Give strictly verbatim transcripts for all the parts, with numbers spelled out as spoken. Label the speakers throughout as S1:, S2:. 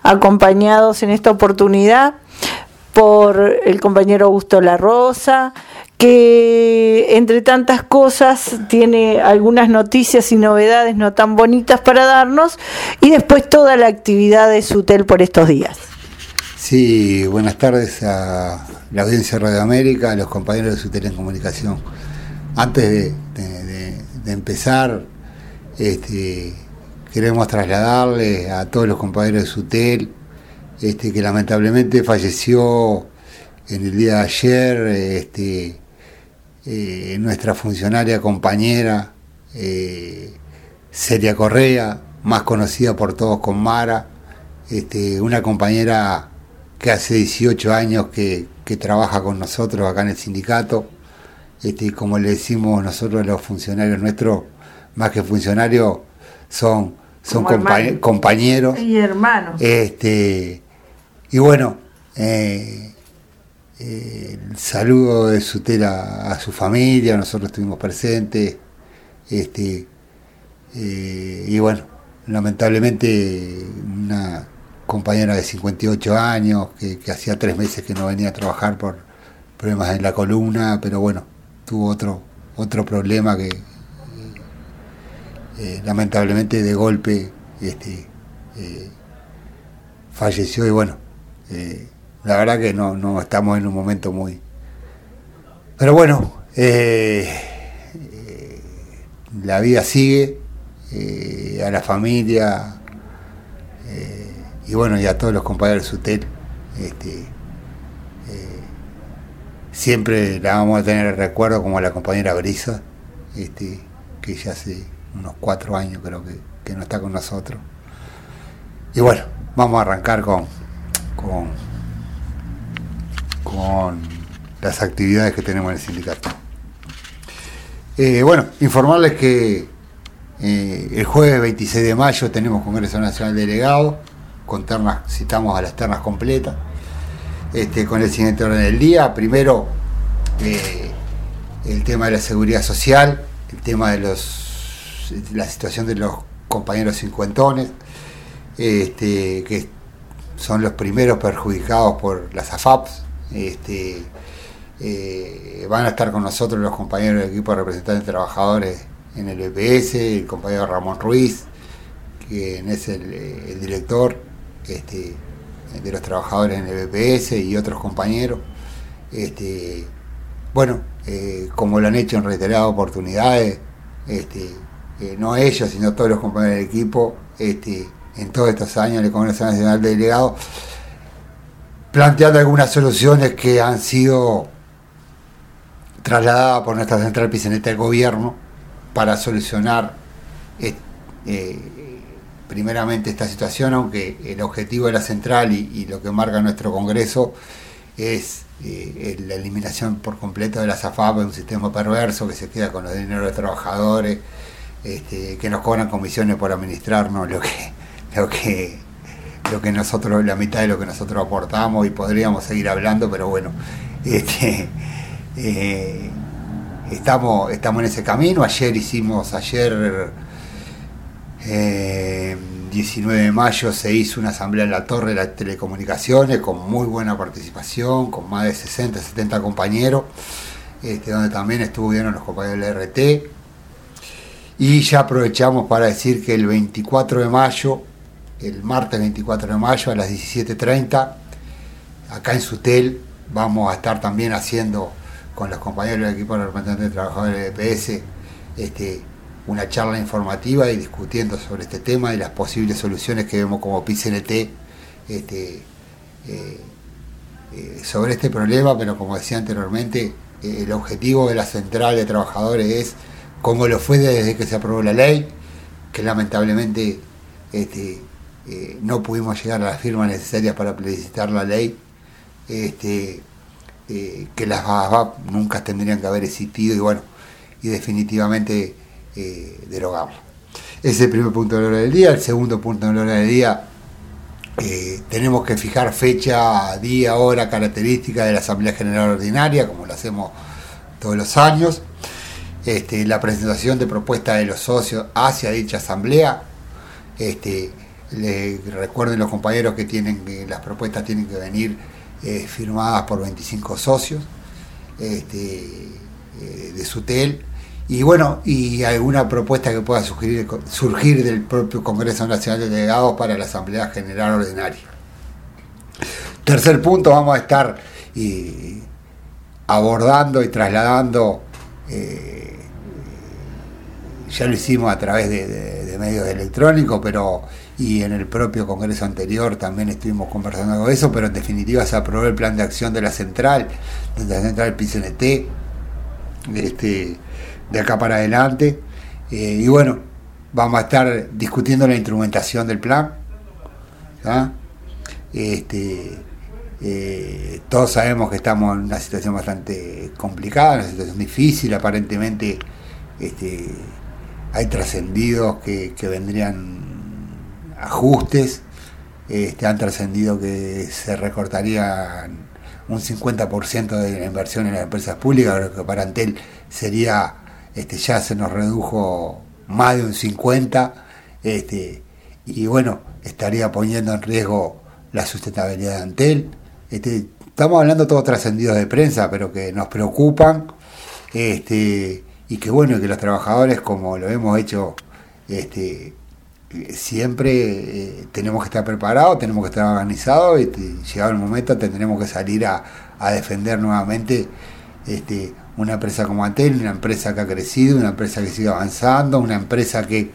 S1: acompañados en esta oportunidad por el compañero Augusto La Rosa, que entre tantas cosas tiene algunas noticias y novedades no tan bonitas para darnos, y después toda la actividad de SUTEL por estos días.
S2: Sí, buenas tardes a la audiencia de Radio América, a los compañeros de SUTEL en comunicación. Antes de, de, de, de empezar, este, queremos trasladarle a todos los compañeros de SUTEL este, que lamentablemente falleció en el día de ayer este, eh, nuestra funcionaria compañera eh, Celia Correa, más conocida por todos como Mara, este, una compañera que hace dieciocho años que, que trabaja con nosotros acá en el sindicato. Este, como le decimos nosotros los funcionarios nuestros, más que funcionarios, son, son compa- compañeros
S1: y hermanos.
S2: Este, y bueno, eh, eh, el saludo de SUTEL a, a su familia, nosotros estuvimos presentes, este, eh, y bueno, lamentablemente una compañera de cincuenta y ocho años, que, que hacía tres meses que no venía a trabajar por problemas en la columna, pero bueno, tuvo otro otro problema que eh, lamentablemente de golpe este, eh, falleció, y bueno, eh, la verdad que no, no estamos en un momento muy... Pero bueno, eh, eh, la vida sigue, eh, a la familia... Eh, y bueno, y a todos los compañeros de SUTEL, este, eh, siempre la vamos a tener el recuerdo como a la compañera Brisa, este, que ya hace unos cuatro años creo que, que no está con nosotros. Y bueno, vamos a arrancar con, con, con las actividades que tenemos en el sindicato. Eh, bueno, informarles que eh, el jueves veintiséis de mayo tenemos Congreso Nacional de Delegados, con ternas, citamos a las ternas completas, este, con el siguiente orden del día. Primero, eh, el tema de la seguridad social, el tema de los la situación de los compañeros cincuentones, este, que son los primeros perjudicados por las A F A Ps. Este, eh, van a estar con nosotros los compañeros del equipo de representantes de trabajadores en el B P S, el compañero Ramón Ruiz, quien es el, el director Este, de los trabajadores en el B P S, y otros compañeros. Este, bueno, eh, como lo han hecho en reiteradas oportunidades, este, eh, no ellos, sino todos los compañeros del equipo, este, en todos estos años en el Congreso Nacional de Delegados, planteando algunas soluciones que han sido trasladadas por nuestra central Piceneta al gobierno para solucionar eh, eh, primeramente esta situación, aunque el objetivo de la central y, y lo que marca nuestro Congreso es eh, la eliminación por completo de las A F A P, un sistema perverso que se queda con los dineros de los trabajadores, este, que nos cobran comisiones por administrarnos lo que, lo que, lo que nosotros, la mitad de lo que nosotros aportamos, y podríamos seguir hablando, pero bueno, este, eh, estamos, estamos en ese camino. Ayer hicimos, ayer Eh, diecinueve de mayo se hizo una asamblea en la Torre de las Telecomunicaciones con muy buena participación, con más de sesenta, setenta compañeros, este, donde también estuvieron los compañeros del R T. Y ya aprovechamos para decir que el veinticuatro de mayo, el martes veinticuatro de mayo a las diecisiete treinta, acá en SUTEL vamos a estar también haciendo con los compañeros del equipo de representantes de trabajadores del B P S este, una charla informativa y discutiendo sobre este tema y las posibles soluciones que vemos como P C N T este, eh, eh, sobre este problema. Pero como decía anteriormente, eh, el objetivo de la central de trabajadores es, como lo fue desde que se aprobó la ley, que lamentablemente este, eh, no pudimos llegar a las firmas necesarias para plebiscitar la ley, este, eh, que las A F A P nunca tendrían que haber existido, y bueno, y definitivamente Eh, derogarlo. Ese es el primer punto de la hora del día. El segundo punto de la hora del día, eh, tenemos que fijar fecha, día, hora, característica de la Asamblea General Ordinaria, como lo hacemos todos los años. Este, la presentación de propuestas de los socios hacia dicha asamblea, este, le recuerden los compañeros que tienen que las propuestas tienen que venir eh, firmadas por veinticinco socios este, eh, de SUTEL, y bueno, y alguna propuesta que pueda surgir, surgir del propio Congreso Nacional de Delegados para la Asamblea General Ordinaria. Tercer punto, vamos a estar y, abordando y trasladando, eh, ya lo hicimos a través de, de, de medios electrónicos, pero y en el propio Congreso anterior también estuvimos conversando con eso, pero en definitiva se aprobó el plan de acción de la central, de la central P C N T, este, de acá para adelante, eh, y bueno, vamos a estar discutiendo la instrumentación del plan, ¿ah? este Eh, todos sabemos que estamos en una situación bastante complicada, una situación difícil. Aparentemente este, hay trascendidos que, que vendrían ajustes, este, han trascendido que se recortarían un cincuenta por ciento de la inversión en las empresas públicas, lo que para Antel sería, este, ya se nos redujo más de un cincuenta por ciento, este, y bueno, estaría poniendo en riesgo la sustentabilidad de Antel. Este, estamos hablando todos trascendidos de prensa, pero que nos preocupan, este, y que bueno, que los trabajadores, como lo hemos hecho este, siempre, eh, tenemos que estar preparados, tenemos que estar organizados, y este, llegado el momento tendremos que salir a, a defender nuevamente este, una empresa como Antel, una empresa que ha crecido, una empresa que sigue avanzando, una empresa que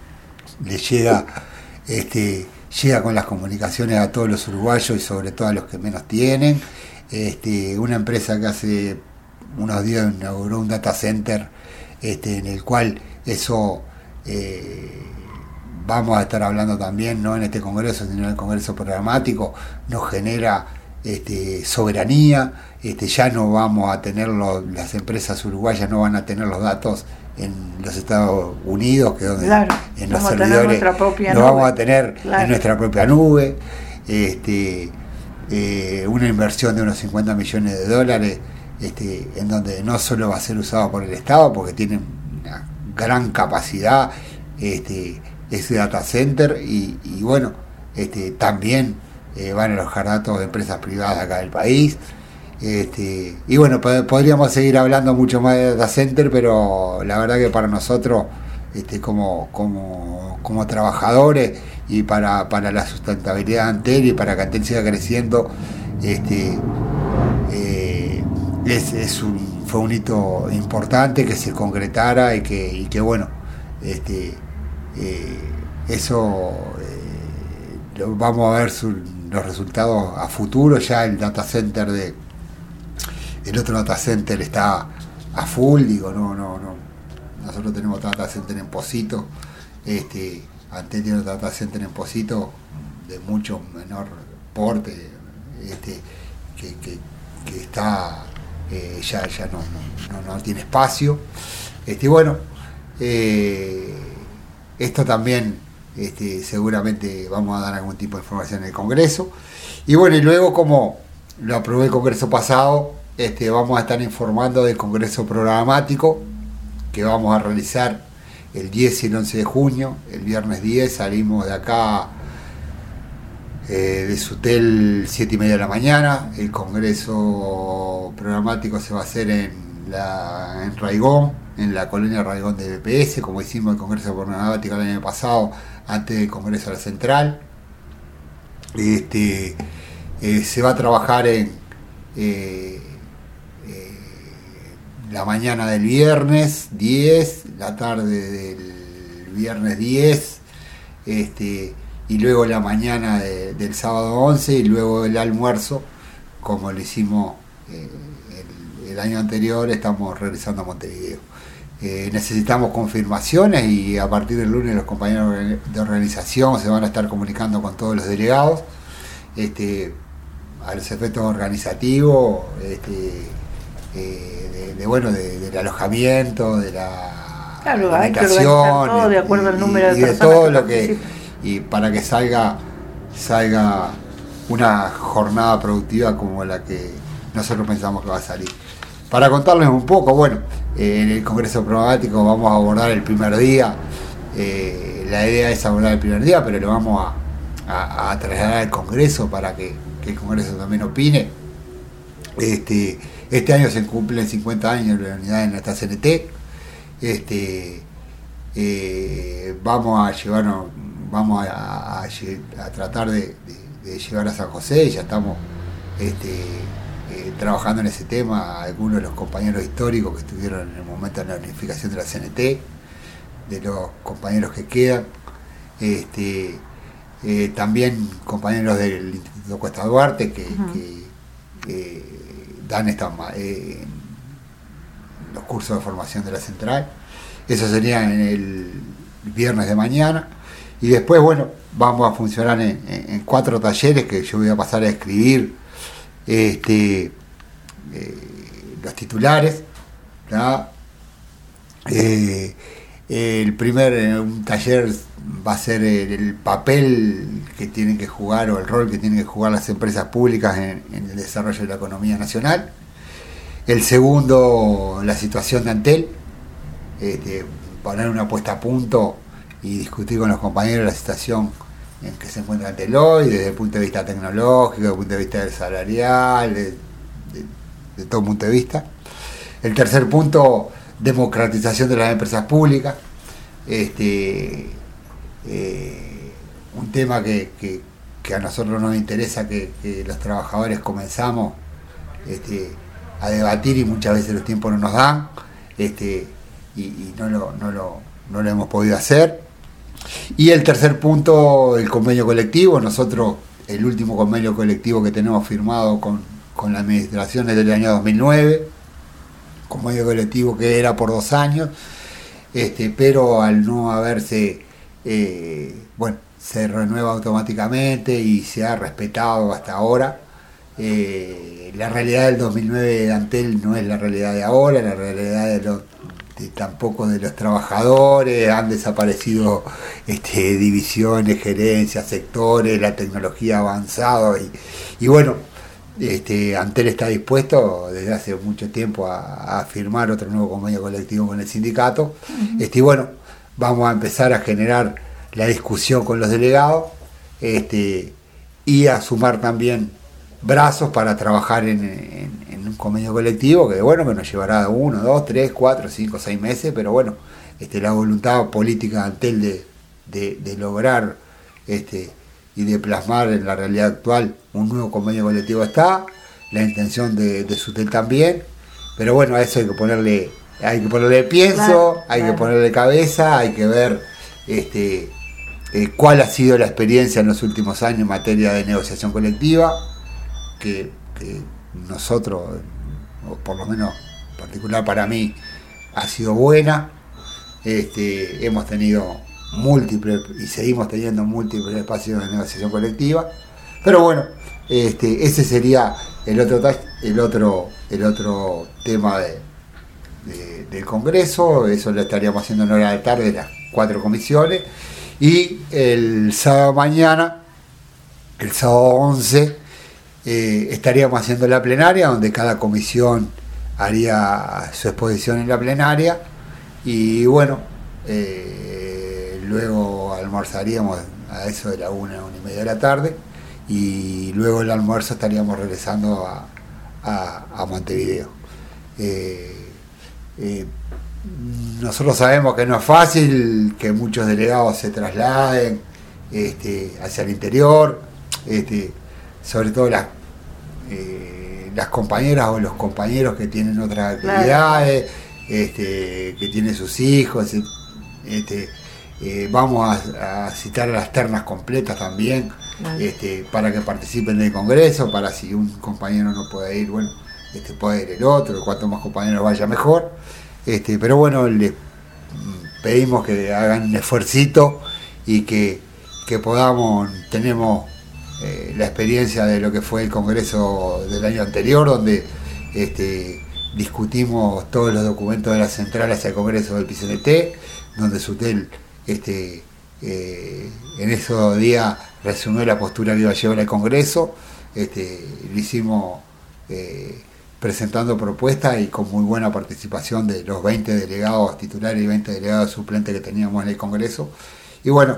S2: le llega este llega con las comunicaciones a todos los uruguayos y sobre todo a los que menos tienen, este, una empresa que hace unos días inauguró un data center este, en el cual eso eh, vamos a estar hablando también, no en este congreso sino en el congreso programático, nos genera este, soberanía, este, ya no vamos a tener los, las empresas uruguayas no van a tener los datos en los Estados Unidos, que donde
S1: claro,
S2: en los servidores lo vamos a tener claro. en nuestra propia nube, este, eh, una inversión de unos cincuenta millones de dólares, este, en donde no solo va a ser usado por el Estado, porque tienen una gran capacidad este, ese data center, y, y bueno, este, también eh, van a alojar datos de empresas privadas acá del país. Este, y bueno, pod- podríamos seguir hablando mucho más de data center, pero la verdad que para nosotros este, como, como, como trabajadores y para, para la sustentabilidad de Antel y para que Antel siga creciendo, este, eh, es, es un, fue un hito importante que se concretara y que, y que bueno, este, eh, eso eh, lo, vamos a ver su, los resultados a futuro. Ya el data center de el otro data center está a full, digo, no, no, no. Nosotros tenemos data center en Posito, este, Antel tiene otro data center en Posito de mucho menor porte, este, que, que, que está eh, ya, ya no, no, no, no tiene espacio. Este, bueno, eh, esto también este, seguramente vamos a dar algún tipo de información en el Congreso. Y bueno, y luego como lo aprobó el Congreso pasado, Este, vamos a estar informando del Congreso Programático que vamos a realizar el diez y el once de junio. El viernes diez salimos de acá eh, de SUTEL siete y media de la mañana. El Congreso Programático se va a hacer en, la, en Raigón, en la colonia Raigón de B P S, como hicimos el Congreso Programático el año pasado, antes del Congreso de la Central. Este, eh, se va a trabajar en eh, la mañana del viernes diez, la tarde del viernes diez, este, y luego la mañana de, del sábado once, y luego el almuerzo, como lo hicimos eh, el, el año anterior. Estamos regresando a Montevideo. Eh, necesitamos confirmaciones y a partir del lunes los compañeros de organización se van a estar comunicando con todos los delegados este, a los efectos organizativos, este, eh, de, de bueno de, del alojamiento, de la
S1: claro, hay que organizar todo de acuerdo al número
S2: y,
S1: de
S2: y de
S1: personas
S2: todo
S1: que
S2: lo que y para que salga salga una jornada productiva como la que nosotros pensamos que va a salir. Para contarles un poco, bueno, eh, en el Congreso Programático vamos a abordar el primer día. Eh, la idea es abordar el primer día, pero lo vamos a a, a trasladar al Congreso para que, que el Congreso también opine. Este, este año se cumplen cincuenta años de la unidad en esta C N T. Este, eh, vamos a llevarnos, vamos a, a, a tratar de, de, de llevar a San José, ya estamos este, eh, trabajando en ese tema, algunos de los compañeros históricos que estuvieron en el momento de la unificación de la C N T, de los compañeros que quedan, este, eh, también compañeros del Instituto Cuesta Duarte que, uh-huh. que eh, dan esta, eh, los cursos de formación de la central. Eso sería en el viernes de mañana. Y después, bueno, vamos a funcionar en, en, en cuatro talleres que yo voy a pasar a escribir este, eh, los titulares. Eh, el primer un taller va a ser el, el papel que tienen que jugar o el rol que tienen que jugar las empresas públicas en, en el desarrollo de la economía nacional. El segundo, la situación de Antel. Este, poner una puesta a punto y discutir con los compañeros la situación en que se encuentra Antel hoy, desde el punto de vista tecnológico, desde el punto de vista salarial, de, de, de todo punto de vista. El tercer punto, democratización de las empresas públicas. Este, eh, un tema que, que, que a nosotros nos interesa que, que los trabajadores comenzamos este, a debatir y muchas veces los tiempos no nos dan. Este, Y, y no, lo, no, lo, no lo hemos podido hacer. Y el tercer punto, el convenio colectivo. Nosotros, el último convenio colectivo que tenemos firmado con, con la administración es del año dos mil nueve, convenio colectivo que era por dos años, este, pero al no haberse, eh, bueno, se renueva automáticamente y se ha respetado hasta ahora. Eh, la realidad del dos mil nueve de Antel no es la realidad de ahora, la realidad de los tampoco de los trabajadores, han desaparecido este, divisiones, gerencias, sectores, la tecnología ha avanzado y, y bueno, este, Antel está dispuesto desde hace mucho tiempo a, a firmar otro nuevo convenio colectivo con el sindicato. Uh-huh. Este, y bueno, vamos a empezar a generar la discusión con los delegados este, y a sumar también brazos para trabajar en, en, en un convenio colectivo que bueno que nos llevará uno, dos, tres, cuatro, cinco, seis meses, pero bueno, este, la voluntad política de Antel de, de, de lograr este, y de plasmar en la realidad actual un nuevo convenio colectivo está, la intención de, de Sutel también, pero bueno, a eso hay que ponerle, hay que ponerle pienso, claro, hay claro. que ponerle cabeza, hay que ver este, eh, cuál ha sido la experiencia en los últimos años en materia de negociación colectiva. Que, que nosotros, o por lo menos en particular para mí, ha sido buena. Este, hemos tenido múltiples y seguimos teniendo múltiples espacios de negociación colectiva, pero bueno, este, ese sería el otro el otro el otro tema de, de, del Congreso. Eso lo estaríamos haciendo en hora de tarde, las cuatro comisiones, y el sábado mañana, el sábado once, Eh, estaríamos haciendo la plenaria, donde cada comisión haría su exposición en la plenaria y bueno, eh, luego almorzaríamos a eso de la una, una y media de la tarde y luego el almuerzo estaríamos regresando a, a, a Montevideo. Eh, eh, nosotros sabemos que no es fácil que muchos delegados se trasladen este, hacia el interior, este, sobre todo las, eh, las compañeras o los compañeros que tienen otras actividades, claro. este, que tienen sus hijos, este, eh, vamos a, a citar a las ternas completas también, claro. este, para que participen del Congreso, para si un compañero no puede ir, bueno, este, puede ir el otro, cuanto más compañeros vaya mejor, este, pero bueno, les pedimos que hagan un esfuercito y que, que podamos, tenemos Eh, la experiencia de lo que fue el Congreso del año anterior, donde este, discutimos todos los documentos de la central hacia el Congreso del P C N T, donde Sutel este, eh, en esos días resumió la postura que iba a llevar al Congreso. Este, lo hicimos eh, presentando propuestas y con muy buena participación de los veinte delegados titulares y veinte delegados suplentes que teníamos en el Congreso. Y bueno,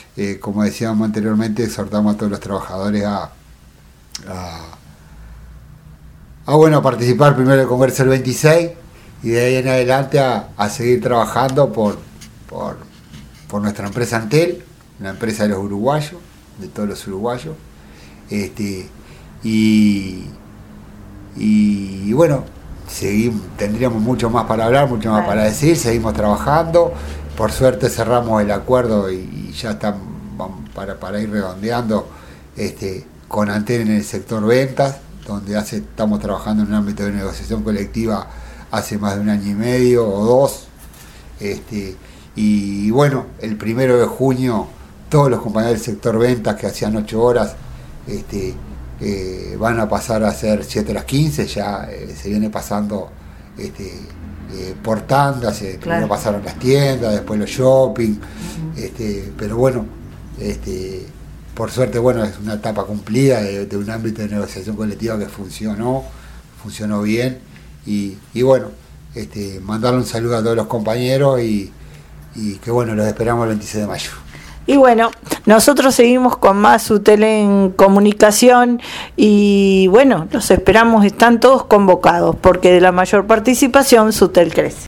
S2: eh, como decíamos anteriormente, exhortamos a todos los trabajadores a, a, a, bueno, a participar primero del Congreso del veintiséis y de ahí en adelante a, a seguir trabajando por, por, por nuestra empresa Antel, la empresa de los uruguayos, de todos los uruguayos, este, y, y, y bueno, seguimos, tendríamos mucho más para hablar, mucho más para decir, seguimos trabajando, por suerte cerramos el acuerdo y, y ya están para, para ir redondeando este, con Antel en el sector ventas, donde hace, estamos trabajando en un ámbito de negociación colectiva hace más de un año y medio o dos, este, y, y bueno, el primero de junio todos los compañeros del sector ventas que hacían ocho horas este, eh, van a pasar a hacer siete horas quince, ya eh, se viene pasando este, eh, por tandas, eh, primero pasaron las tiendas, después los shopping, uh-huh. este, pero bueno, este, por suerte bueno, es una etapa cumplida de, de un ámbito de negociación colectiva que funcionó, funcionó bien, y, y bueno, este, mandarle un saludo a todos los compañeros y, y que bueno, los esperamos el veintiséis de mayo.
S1: Y bueno, nosotros seguimos con más Sutel en comunicación y bueno, los esperamos, están todos convocados porque de la mayor participación Sutel crece.